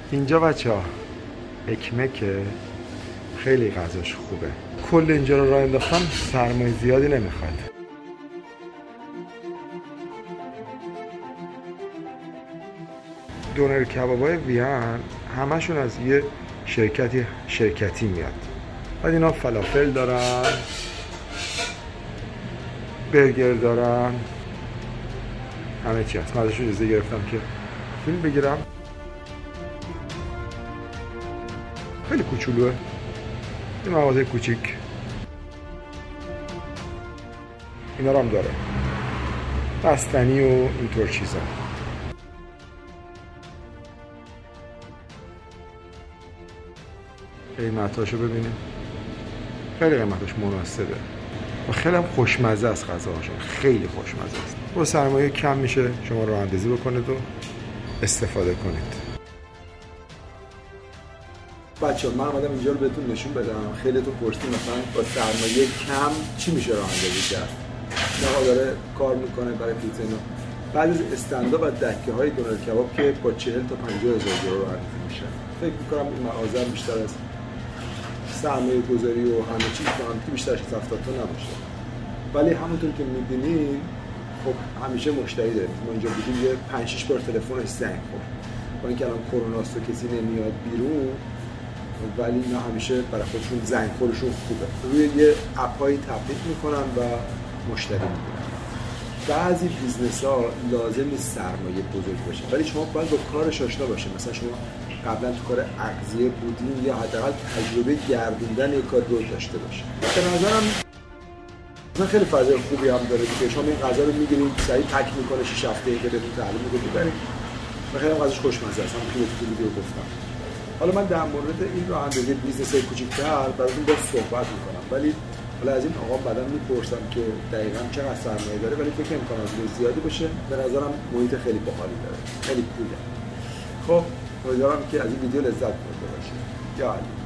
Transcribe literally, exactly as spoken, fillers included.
اینجا بچه ها اکمکه، خیلی غذاش خوبه. کل اینجا رو راه انداختم، سرمایه زیادی نمیخواد. دونر کبابای ویهن همشون از یه شرکتی شرکتی میاد. بعد اینا فلافل دارن، برگر دارن، همه چی هست. من ازشون اجازه گرفتم که فیلم بگیرم. خیلی کوچولوه، این مغازه کوچیک. اینا رو هم داره، بستنی و اینطور چیزا. قیمتاشو ببینیم، خیلی قیمتاش مناسبه و خیلی هم خوشمزه است. غذاهاشون خیلی خوشمزه است. با سرمایه کم میشه شما راه اندازی بکنید و استفاده کنید. بچه ها من اومدم اینجا رو بهتون نشون بدم. خیلی تو پرسید مثلا با سرمایه کم چی میشه راه اندازی کرد. آقا داره کار میکنه برای پیتزا اینا. بعد از استنداپ و دکه های دونر کباب که با چهل تا پنجاه هزار یورو راه اندازی میشه. فکر میکنم این مغازه بیشتر از سرمایه گذاری و همه چیز با هم که بیشتر از هفتاد تا نباشه. ولی همونطور که میبینید خب همیشه مشتری داریم. ما اینجا بودیم یه پنج شش بار تلفنش زنگ خورد. با اینکه الان کرونا است و کسی نمیاد بیرون، ولی اینا همیشه برای خودشون زنگ خورشون خوبه. روی یه اپایی تبلیغ میکنن و مشتری میگیرن. بعضی بیزنس ها لازم نیست سرمایه بزرگ باشه، ولی شما باید با کارش آشنا باشید. مثلا شما قبلا تو کار اغذیه بودین یا حداقل تجربه گردوندن یک کار رو داشته باشید. به نظرم مثلا خیلی فضای خوبی هم داره که شما این غذا رو میگیرید، سریع پک میکنه، شش هفته که بهتون تعلیم میده ببرید. و خیلی هم غذاش خوشمزه است. من خیلی تو ویدیو گفتم. حالا من در مورد این راه اندازی بیزنس‌های کوچیک‌تر براتون باز صحبت میکنم، ولی حالا از این آقا بعداً میپرسم که دقیقاً چقدر سرمایه داره، ولی فکر نمی‌کنم از زیادی باشه. به نظرم محیط خیلی باحالی داره، خیلی کوله. خب امیدوارم که از این ویدیو لذت برده باشید. یا علی.